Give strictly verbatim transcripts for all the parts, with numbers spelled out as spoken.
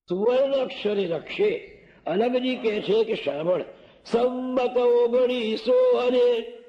સુવર્ણ અક્ષરે રક્ષે. અલગજી કહે છે કે સાંભળ, સંમત ઓગણીસો અને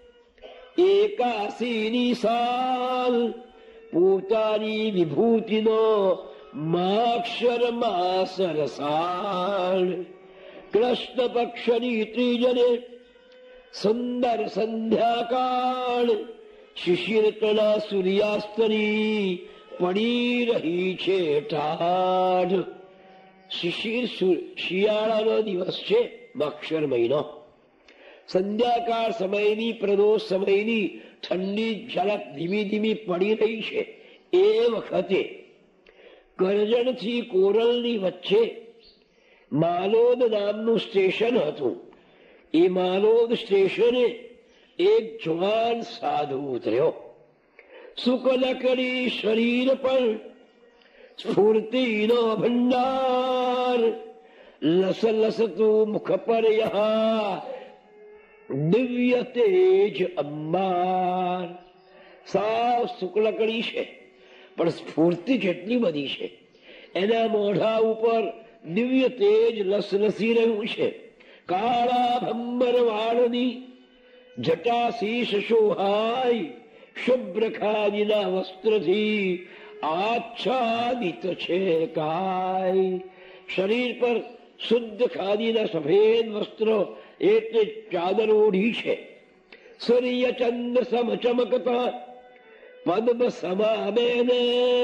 એકાસીની સાલ પોતાની વિભૂતિનો માક્ષર માસર સાલ. કૃષ્ણ પક્ષની ત્રીજને સુંદર સંધ્યાકાળ શિશિરકળા સૂર્યાસ્તની પડી રહી છે ટાઢ. શિશિર શિયાળાનો દિવસ છે, મક્ષર મહિનો. સંધ્યાકાળ સમયની પ્રદોષ સમયની ઠંડી ઝલક ધીમી ધીમી પડી રહી છે. એ વખતે કરજણથી કોરલની વચ્ચે માલોદ નામનું સ્ટેશન હતું. એ માલોદ સ્ટેશને એક જવાન સાધુ ઉતર્યો. શુકલકડી શરીર પર સ્ફૂર્તિનો ભંડાર, લસલસતું મુખ પર યહા દિવ્ય તેજ અંબાર. સાવ શુક્લકડી છે, પણ સ્ફૂર્તિ કેટલી બધી છે. એના મોઢા ઉપર દિવ્ય તેજ લસલસી રહ્યું છે. કાળા ભંબર વાળની જટા શીશ શોહાય, શુભ્ર ખાદીના વસ્ત્રથી આચ્છાદિત છે કાય. શરીર પર શુદ્ધ ખાદીના સફેદ વસ્ત્રો એટલે ચાદર ઓઢી છે. સૂર્ય ચંદ્ર સમ ચમકતા પદ્મ સમાબેને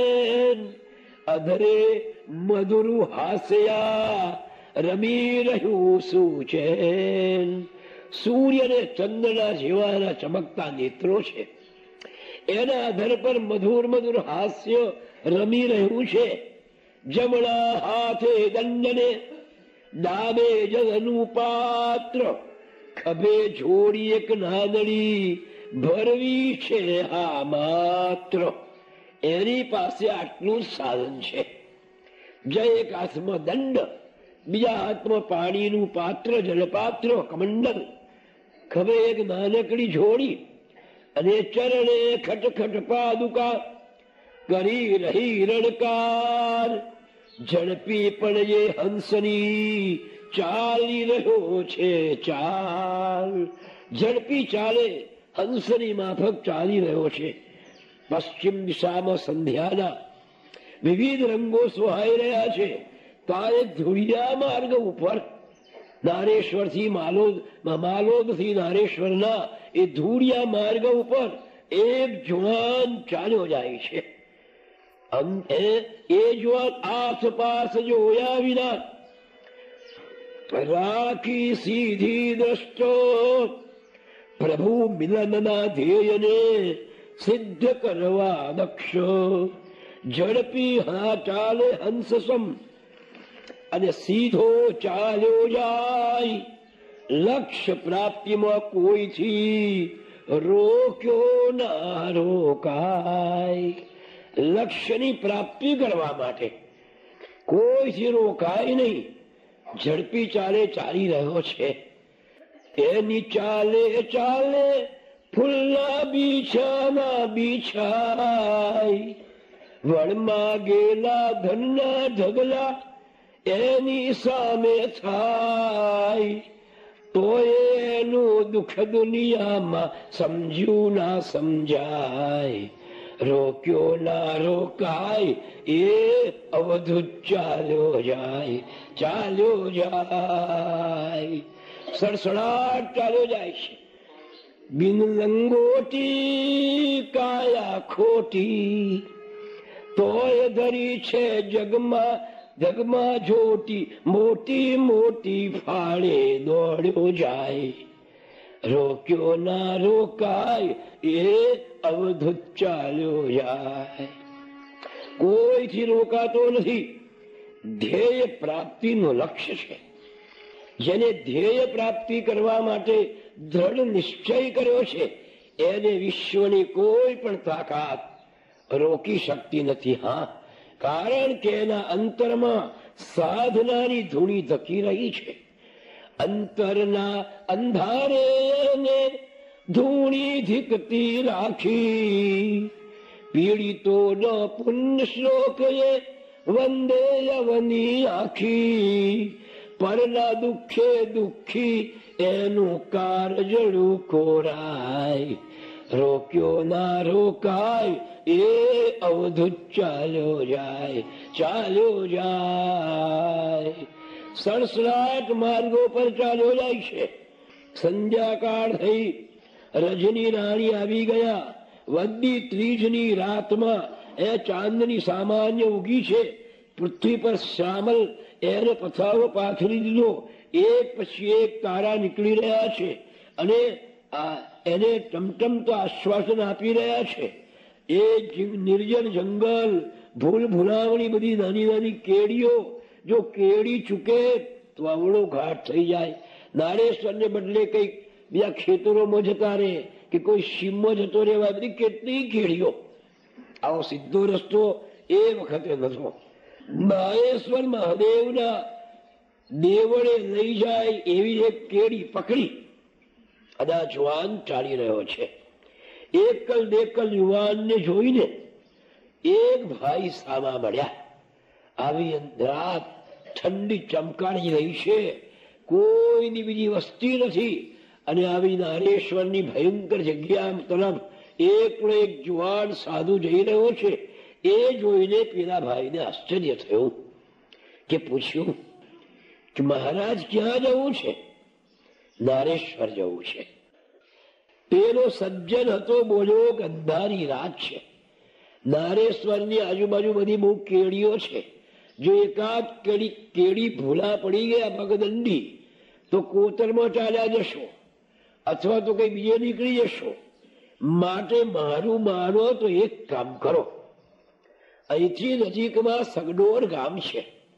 અધરે મધુરુ હાસ્યા રમી રહ્યું સૂચેન. સૂર્ય ને ચંદ્રના જેવાના ચમકતા નેત્રો છે. એના અધર પર મધુર મધુર હાસ્ય રમી રહ્યું છે. જમણા હાથે દંડને ડાબે જગનું પાત્ર, ખભે જોડી એક નાનડી ભરવી છે હા માત્ર. એની પાસે આટલું જ સાધન છે. જય એક હાથમાં દંડ, બીજા હાથમાં પાણીનું પાત્ર જલપાત્ર કમંડલ, ખભે એક નાનકડી જોડી અને ચરણે ખટખટ પાદુકા કરી રહી રણકાર. ઝડપી પણ એ હંસની ચાલી રહ્યો છે ચાલ. ઝડપી ચાલે હંસની માફક ચાલી રહ્યો છે. પશ્ચિમ દિશામાં સંધ્યાના વિવિધ રંગો સુહાઈ રહ્યા છે. તો આ એક ધુળિયા માર્ગ ઉપર નારેશ્વર થી માલોદ, માલોદ થી નારેશ્વરના એ ધૂળિયા માર્ગ ઉપર એક જુવાન ચાલ્યો જાય છે. એ જુવાન આસપાસ જોયા વિના રાખી સીધી દ્રષ્ટો પ્રભુ મિલનના ધ્યેયને સિદ્ધ કરવા દક્ષ. ઝડપી હા ચાલે હંસ સમ અને સીધો ચાલ્યો જાય. લક્ષ્ય પ્રાપ્તિમાં કોઈથી રોક્યો ના રોકાય. લક્ષ્યની પ્રાપ્તિ કરવા માટે કોઈથી રોકાય નહીં. ઝડપી ચાલે ચાલી રહ્યો છે. એની ચાલે ચાલે ફૂલના બીછાના બીછાય, વણમાં ગેલા ધનના ઢગલા એની સામે થાય. તો એનું દુઃખ દુનિયામાં સમજ્યું ના સમજાય. રોક્યો ના રોકાય, એ અવધુ ચાલ્યો જાય ચાલ્યો જાય. સડસડાટ ચાલ્યો જાય છે. બિન લંગોટી કાયા ખોટી, તોય ધરી છે જગમાં જગમાં જોટી. મોટી મોટી ફાળે દોડ્યો જાય. રોક્યો ના રોકાય, એ અવધૂત ચાલ્યો જાય. કોઈથી રોકાતો નથી. ધ્યેય પ્રાપ્તિનું લક્ષ્ય છે. જેને ધ્યેય પ્રાપ્તિ કરવા માટે દ્રઢ નિશ્ચય કર્યો છે, એને વિશ્વની કોઈ પણ તાકાત રોકી શકતી નથી. હા, કારણ કે એના અંતરમાં સાધનાની ધૂણી ધકી રહી છે. અંતરના અંધારે એને ધૂણી ધીકતી રાખી. પીડિતો ન પુણ્ય શ્લોક એ વંદે યવની આખી, પરના દુઃખે દુઃખી એનું કારજડું કોરાય, રોક્યો ના રોકાય એ અવધૂત ચાલ્યો જાય, ચાલ્યો જાય. સડસઠ માર્ગો પર ચાલ્યો જાય છે. સંધ્યાકાળ થઈ, રજની રાણી આવી ગયા. વદ્દી ત્રીજની રાતમાં એ ચાંદની સામાન્ય ઉગી છે. પૃથ્વી પર શ્યામલ એને પથારો પાથરી દીધો. એક પછી એક તારા નીકળી રહ્યા છે અને એને ટમટમતો આશ્વાસન આપી રહ્યા છે. એ નિર્જન જંગલ, ભૂલ ભૂલાવણી બધી નાની નાની કેડીઓ, જો કેડી ચૂકે તો આવડો ઘાટ થઈ જાય. નારેશ્વરને બદલે કઈક બીજા ખેતરોમાં જતા રહે કે કોઈ સીમમાં જતો રહેવા, બધી કેટલી કેડીઓ. આવો સીધો રસ્તો એ વખતે નતો. નારેશ્વર મહાદેવના દેવળે લઈ જાય એવી એક કેડી પકડી અને આ જુવાન ચાલી રહ્યો છે. એકલ દેકલ યુવાનને જોઈને એક ભાઈ સામા મળ્યા. આવી રાત ઠંડી ચમકારી રહી છે, કોઈની બીજી વસ્તી નથી અને આવી નારેશ્વરની ભયંકર જગ્યા તરફ એકનો એક જુવાન સાધુ જઈ રહ્યો છે. એ જોઈને પેલા ભાઈને આશ્ચર્ય થયું કે પૂછ્યું કે મહારાજ ક્યાં જવું છે? નારેશ્વર જવું છે. પેલો સજ્જન હતો, બોલ્યો કે અંધારી રાત છે, નારેશ્વરની આજુબાજુ બધી બહુ કેડીઓ છે. જો એકાદ કેડી કેડી ભૂલા પડી ગયા પગદંડી તો કોતરમાં ચાલ્યા જશો અથવા તો કઈ બીજે નીકળી જશો. માટે મારું માનો તો એક કામ કરો, અહીંથી નજીકમાં સગડોળ ગામ છે,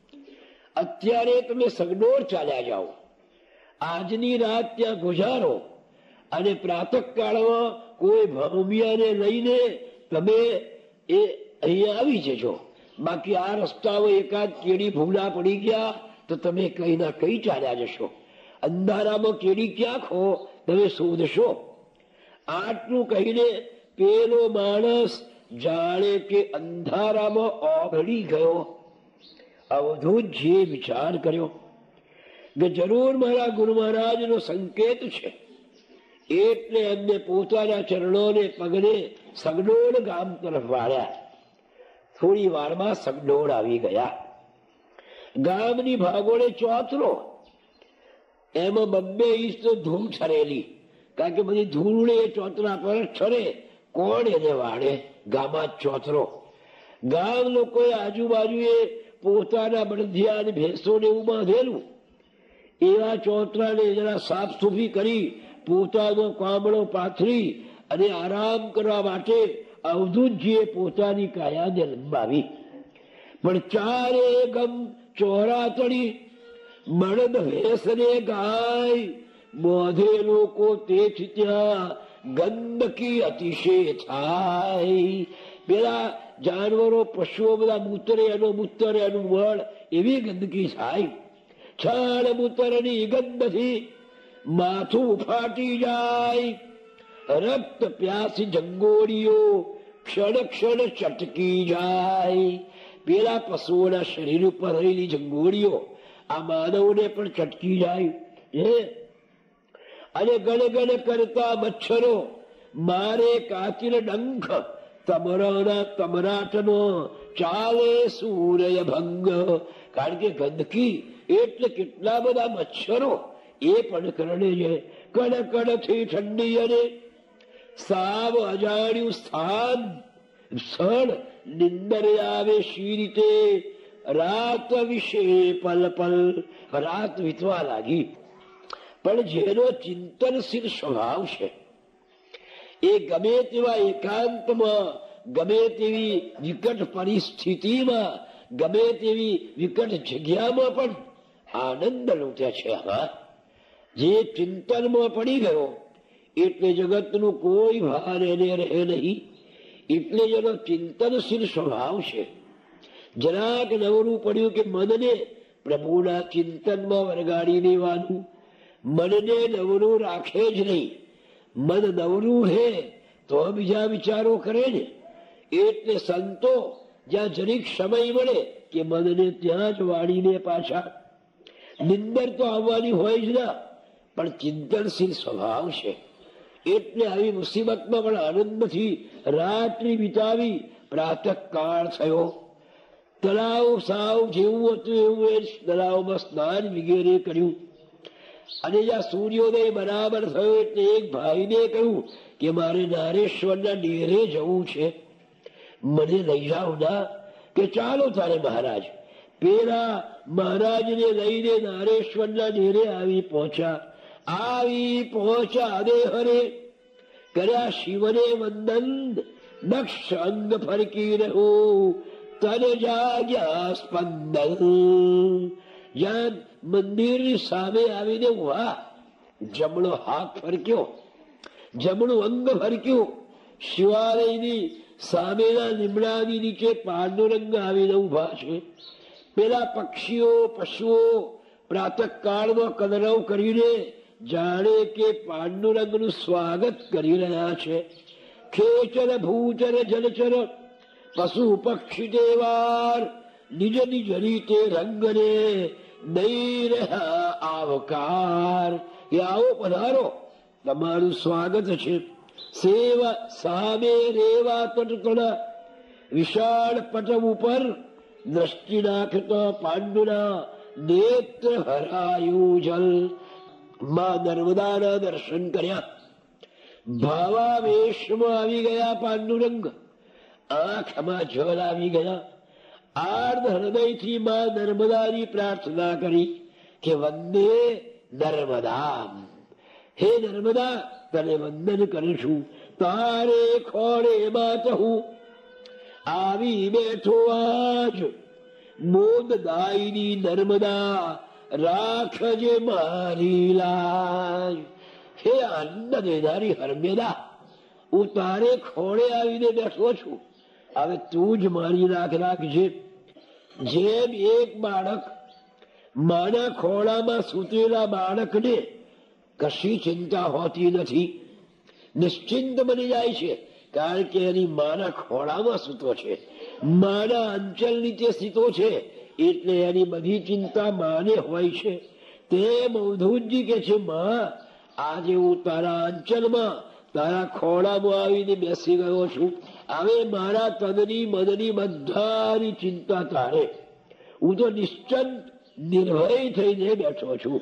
અત્યારે તમે સગડોળ ચાલ્યા જાઓ, આજની રાત ત્યાં ગુજારો અને પ્રાતઃકાળમાં કોઈ ભૌમિયાને લઈને તમે એ અહીંયા આવી જજો. બાકી આ રસ્તામાં એકાદ કેડી ભૂલા પડી ગયા તો તમે કઈ ના કઈ ચાલ્યા જશો. અંધારામાં કેડી ક્યાં ખો તમે શોધશો. આટલું કહીને પેલો માણસ જાણે કે અંધારામાં ઓગળી ગયો. અવધૂતજીએ વિચાર કર્યો કે જરૂર મારા ગુરુ મહારાજનો સંકેત છે, એટલે એમને પોતાના ચરણોને પગને સગડોળ ગામ તરફ વાળ્યા. થોડી વારમાં સગડોળ આવી ગયા. ગામની ભાગોળે ચોતરો, એમાં બબ્બે ઇંચ તો ધૂળ છરેલી, કારણ કે બધી ધૂળ એ ચોતરા પર છરે. કોણ એને વાળે? ગામમાં ચોતરો. ગામ લોકોએ આજુબાજુએ પોતાના બળદિયા અને ભેંસોને એવું બાંધેલું. એવા ચોતરાને જરા સાફ સુફી કરી પોતાનો કામળો પાથરી અને આરામ કરવા માટે અવધૂતજીએ પોતાની કાયાને લંબાવી. પણ ચારે ગમ ચોરાતડી બળદ ભેંસને ગાય બોધે લોકો તેથી ત્યાં ગંદકી અતિશય થાય. પેલા જાનવરો પશુઓ બધા મૂતરે, એનો મૂતર એનું વળ, એવી ગંદકી થાય. છાણ મૂતરની ગંધથી માથું ફાટી જાય. રક્ત પ્યાસી જંગોળીઓ ક્ષણ ક્ષણ ચટકી જાય. પેલા પશુઓના શરીર ઉપર રહેલી જંગોળીઓ આ માનવને પણ ચટકી જાય. અને ગણગણ કરતા મચ્છરો મારે કાચીને ડંખ, તમરાના તમરાટનો ચાલે સૂર્ય ભંગ. કારણ કે ગંદકી એટલે કેટલા બધા મચ્છરો એ પણ કરડે છે. કડકડ થી ઠંડી અને સાવ અજાણ્યું સ્થાન, ક્ષણ નિંદર આવે શી રીતે. રાત વિશે પલ પલ, રાત વીતવા લાગી. પણ જેનો ચિંતનશીલ સ્વભાવ છે એ ગમે તેવા એકાંતમાં, ગમે તેવી વિકટ પરિસ્થિતિમાં, ગમે તેવી વિકટ જગ્યામાં પણ આનંદ લૂંટે છે. હા, જે ચિંતનમાં પડી ગયો એટલે જગતનું કોઈ ભાર એને રહે નહીં. એટલે જેનો ચિંતનશીલ સ્વભાવ છે, જરાક નવરું પડ્યું કે મનને પ્રભુના ચિંતનમાં વરગાડી દેવાનું. મનને નવરું રાખે જ નહીં. મન નવરું હે તો બીજા વિચારો કરે ને. એટલે સંતો જ્યાં જરીક સમય મળે કે મનને ત્યાં જ વાળીને પાછા. નિંદર તો આવવાની હોય જ ના, પણ ચિંતનશીલ સ્વભાવ છે એટલે આવી મુસીબતમાં પણ આનંદથી રાત્રિ વિતાવી. પ્રાતઃ કાળ થયો, તળાવ સાવ જેવું હતું એવું એ તળાવમાં સ્નાન વગેરે કર્યું અને જ્યાં સૂર્યોદય બરાબર થયો એટલે એક ભાઈને કહ્યું કે મારે નારેશ્વરના ડેરે જવું છે, મને લઈ જાઓ ના. કે ચાલો તારે મહારાજ. પેલા મહારાજને લઈને નારેશ્વરના ડેરે આવી પહોંચ્યા. આવી પહોંચ્યા દે હરે કર્યા શિવને વંદન. દક્ષ અંગ ફરકી રહ્યું તન જાગ્યા સ્પંદન. જ્યાં મંદિરની સામે આવીને ઉભા, જમણો હાથ ફરક્યો, જમણું અંગ ફરક્યું. શિવાલયની સામેના લીમડાની નીચે પાંડુરંગ આવીને ઉભા છે. પેલા પક્ષીઓ પશુઓ પ્રાતઃ કાળમાં કલરવ કરીને જાણે કે પાંડુરંગનું સ્વાગત કરી રહ્યા છે. ખેચર ભૂચર જલચર પશુ પક્ષી દેવાર નિજ નિજ રીતે રંગને દઈ રહ્યા આવકાર. એ આવો પધારો, તમારું સ્વાગત છે. સેવા સામે રેવા તટતળા વિશાળ પટ ઉપર દ્રષ્ટિ નાખતા પાંડુના નેત્ર હરાયું જલ. માં નર્મદાના દર્શન કર્યા. ભાવાવેશમાં આવી ગયા પાંડુરંગ. આંખમાં જળ આવી ગયા. આર્ધ હૃદયથી માં નર્મદાની પ્રાર્થના કરી કે વંદે નર્મદા. હે નર્મદા, તને વંદન કરું છું. તારે ખોળે માત હું આવી બેઠો આજ. મોદદાયની નર્મદા રાખજે મારી લાજ. હે આનંદ દેનારી હરમેદા, હું તારે ખોળે આવીને બેઠો છું, હવે તું જ મારી રાખ રાખજે. જેમ એક બાળક માના ખોળામાં સૂતેલા બાળકને કશી ચિંતા હોતી નથી, નિશ્ચિંત બની જાય છે, કારણ કે એની માના ખોળામાં સૂતો છે, માના અંચલ નીચે સીતો છે, એટલે એની બધી ચિંતા માને હોય છે. તેમ અવધૂતજી કે છે, માં આજે હું તારા અંચલમાં તારા ખોળામાં આવીને બેસી ગયો છું. હવે મારા તનની મનની બધાની ચિંતા તારે. હું તો નિશ્ચિંત નિર્ભય થઈને બેઠો છું.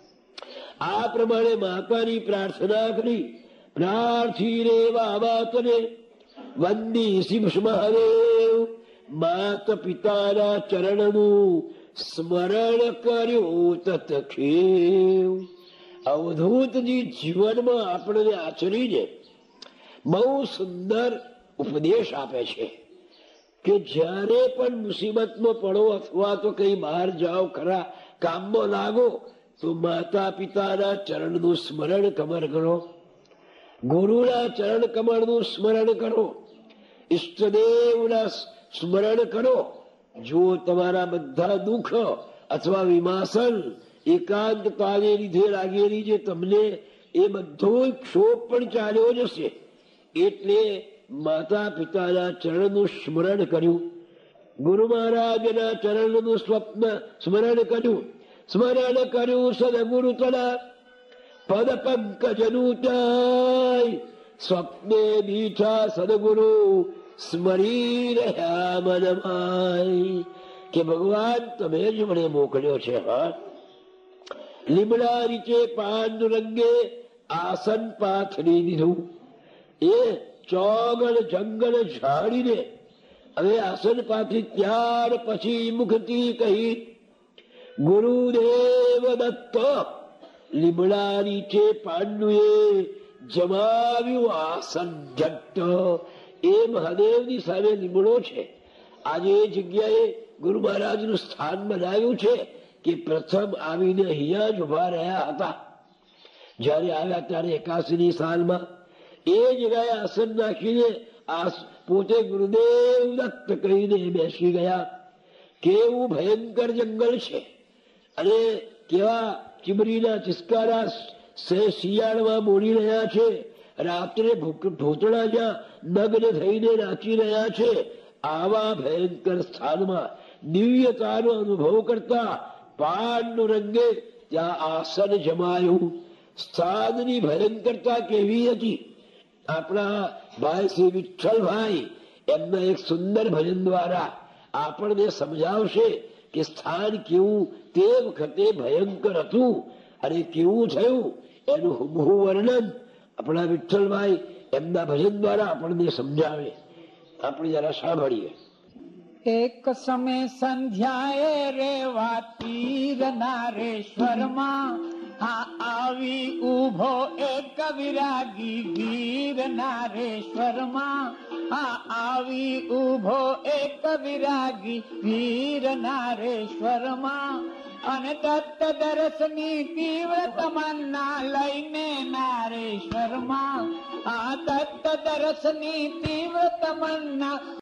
આ પ્રમાણે માતાની પ્રાર્થના કરી. પ્રાર્થી રે વાતને વંદી શિવ મહાદેવ. માત પિતાના ચરણનું સ્મરણ કર્યું તત્ખેવ. અવધૂતજી જીવનમાં આપણને આચરીને બહુ સુંદર ઉપદેશ આપે છે કે જ્યારે પણ મુસીબતમાં પડો અથવા તો કઈ બહાર જાઓ, ખરા કામમાં લાગો, તો માતા પિતાના ચરણનું સ્મરણ કમર કરો, ગુરુના ચરણ કમળનું સ્મરણ કરો, ઈષ્ટદેવના સ્મરણ કરો. જો તમારા બધા દુઃખ અથવા વિમાસન એકાંતતાને લીધે લાગેલી જે તમને એ બધો ક્ષોભ પણ ચાલ્યો જશે. એટલે માતા પિતાના ચરણનું સ્મરણ કર્યું, ગુરુ મહારાજના ચરણનું સ્વપ્ન સ્મરણ કર્યું, સ્મરણ કર્યું સદગુરુ તળા પદ પંકજનું ત્યાય. સ્વપ્ને બીઠા સદગુરુ સ્મરી રહ્યા મનમાય. કે ભગવાન તમે જ મને મોકલ્યો છે. હા, લીમડા નીચે પાંડુરંગે આસન પાથરી દીધું. એ ચોગલ જંગલ ઝાડીને હવે આસન પાથરી. ત્યાર પછી મુખથી કહી, ગુરુદેવ દત્ત. લીમડા નીચે પાંડુએ જમાવ્યું આસન જટ્ટ. એ મહાદેવની સામે લીમડો છે. આજે એ જગ્યાએ ગુરુ મહારાજ નું સ્થાન બનાવ્યું છે કે પ્રથમ આવીને અહીંયા જ ઉભા રહ્યા હતા. જયારે આવ્યા ત્યારે એકાશીની સાલમાં એ જગ્યાએ આસન નાખીને પોતે ગુરુદેવ દત્ત કહીને બેસી ગયા. કેવું ભયંકર જંગલ છે અને કેવા ચીમરીના ચિસ્કારા શિયાળમાં બોલી રહ્યા છે. રાત્રે ભૂતળા જ્યાં નગ્ન થઈને નાચી રહ્યા છે. આવા ભયંકર સ્થાનમાં દિવ્યતાનો અનુભવ કરતા પાનનું રંગે ત્યાં આસન જમાયું. સ્થાનની ભયંકરતા કેવી હતી. આપણા ભાઈ શ્રી વિઠ્ઠલભાઈ એમના એક સુંદર ભજન દ્વારા આપણને સમજાવશે કે સ્થાન કેવું તે વખતે ભયંકર હતું અને કેવું થયું એનું હુબહુ વર્ણન આપણા વિઠ્ઠલભાઈ એમના ભજન દ્વારા આપણને સમજાવે. આપણે જરા સાંભળીએ. એક સમય સંધ્યાએ રેવા તીર નારેશ્વરમાં આ આવી ઉભો એક વિરાગી વીર નારેશ્વરમાં આ આવી ઉભો એક વિરાગી વીર નારેશ્વરમાં અને દત્ત દર્શની તીવ્ર તમન્ના લઈને નારેશ્વરમાં આ દત્ત દર્શની તીવ્ર તમન્ના